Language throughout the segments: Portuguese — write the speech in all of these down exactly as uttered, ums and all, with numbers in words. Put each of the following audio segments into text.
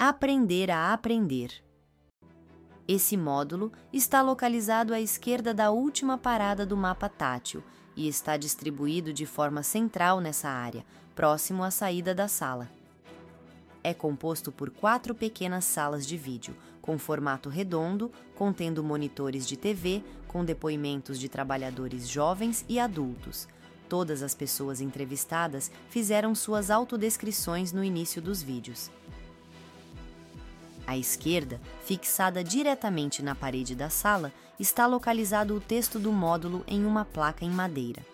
Aprender a aprender. Esse módulo está localizado à esquerda da última parada do mapa tátil e está distribuído de forma central nessa área, próximo à saída da sala. É composto por quatro pequenas salas de vídeo, com formato redondo, contendo monitores de T V, com depoimentos de trabalhadores jovens e adultos. Todas as pessoas entrevistadas fizeram suas autodescrições no início dos vídeos. À esquerda, fixada diretamente na parede da sala, está localizado o texto do módulo em uma placa em madeira.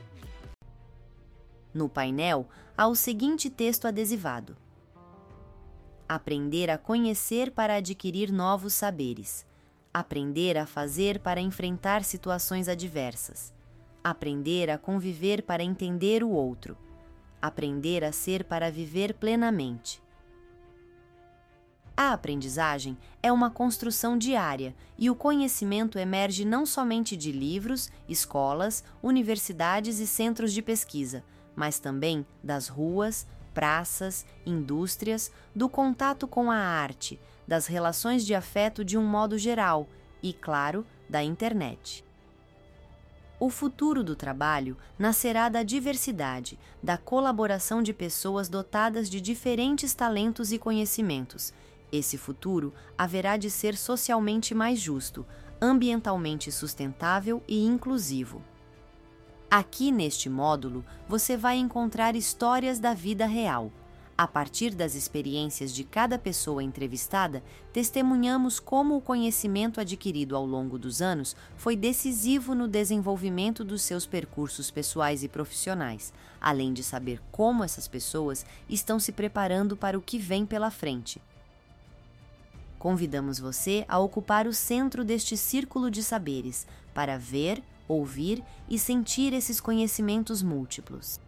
No painel, há o seguinte texto adesivado: aprender a conhecer para adquirir novos saberes. Aprender a fazer para enfrentar situações adversas. Aprender a conviver para entender o outro. Aprender a ser para viver plenamente. A aprendizagem é uma construção diária e o conhecimento emerge não somente de livros, escolas, universidades e centros de pesquisa, mas também das ruas, praças, indústrias, do contato com a arte, das relações de afeto de um modo geral e, claro, da internet. O futuro do trabalho nascerá da diversidade, da colaboração de pessoas dotadas de diferentes talentos e conhecimentos. Esse futuro haverá de ser socialmente mais justo, ambientalmente sustentável e inclusivo. Aqui neste módulo, você vai encontrar histórias da vida real. A partir das experiências de cada pessoa entrevistada, testemunhamos como o conhecimento adquirido ao longo dos anos foi decisivo no desenvolvimento dos seus percursos pessoais e profissionais, além de saber como essas pessoas estão se preparando para o que vem pela frente. Convidamos você a ocupar o centro deste círculo de saberes, para ver, ouvir e sentir esses conhecimentos múltiplos.